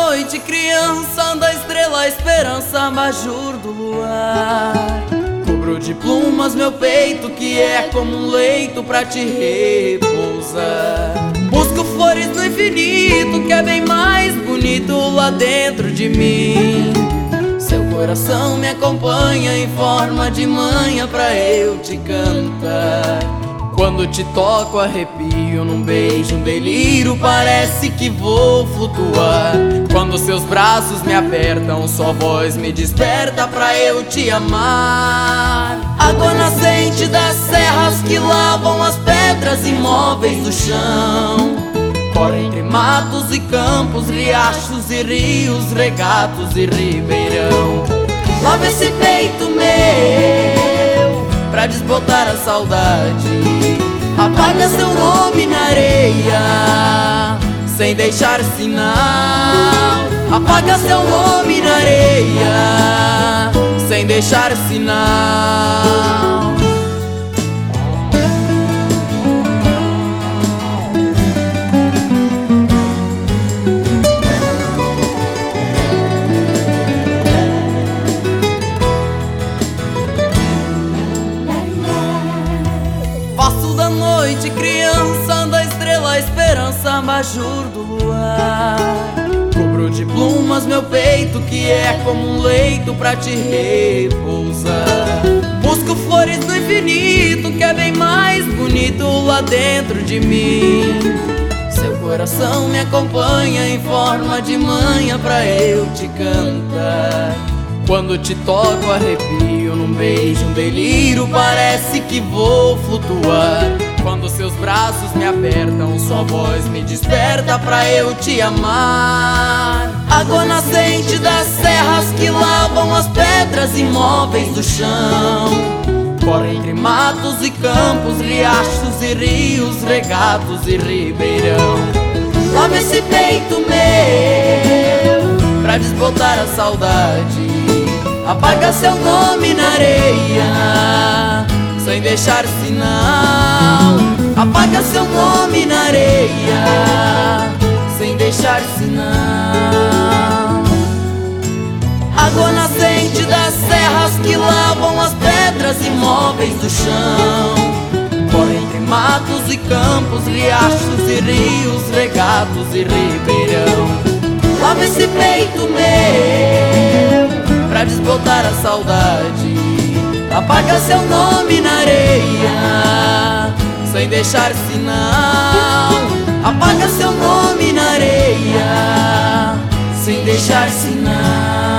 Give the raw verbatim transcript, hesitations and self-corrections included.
noite, criança da estrela, esperança, abajur do luar. Cubro de plumas meu peito, que é como um leito pra te repousar. Busco flores no infinito, que é bem mais bonito lá dentro de mim. Seu coração me acompanha em forma de manha pra eu te cantar. Quando te toco arrepio, num beijo, um delírio, parece que vou flutuar. Quando seus braços me apertam, sua voz me desperta pra eu te amar. Água nascente das serras que lavam as pedras imóveis do chão. Corre entre matos e campos, riachos e rios, regatos e ribeirão. Lava esse peito meu pra desbotar a saudade. Apaga seu nome na areia sem deixar sinal. Apaga seu nome na areia sem deixar sinal. Noite, criança da estrela, esperança, abajur do luar. Cubro de plumas meu peito, que é como um leito pra te repousar. Busco flores no infinito, que é bem mais bonito lá dentro de mim. Seu coração me acompanha em forma de manha pra eu te cantar. Quando te toco arrepio, num beijo, um delírio, parece que vou flutuar. Quando seus braços me apertam, sua voz me desperta pra eu te amar. Água nascente das serras que lavam as pedras imóveis do chão. Corre entre matos e campos, riachos e rios, regatos e ribeirão. Lava esse peito meu pra desbotar a saudade. Apaga seu nome na areia sem deixar sinal. Apaga seu nome na areia sem deixar sinal. Água nascente das serras que lavam as pedras imóveis do chão. Corre entre matos e campos, riachos e rios, regatos e ribeirão. Lava esse peito meu pra desbotar a saudade. Apaga seu nome na areia sem deixar sinal. Apaga seu nome na areia sem deixar sinal.